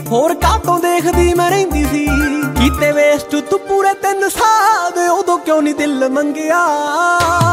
ਹੋਰ ਕਾਤੋਂ ਦੇਖਦੀ ਮੈਂ ਰਹਿੰਦੀ ਸੀ ਕੀਤੇ ਵੇਸਟ ਤੂੰ ਪੂਰੇ 3 ਸਾਲ ਉਦੋਂ ਕਿਉਂ ਨਹੀਂ ਦਿਲ ਮੰਗਿਆ।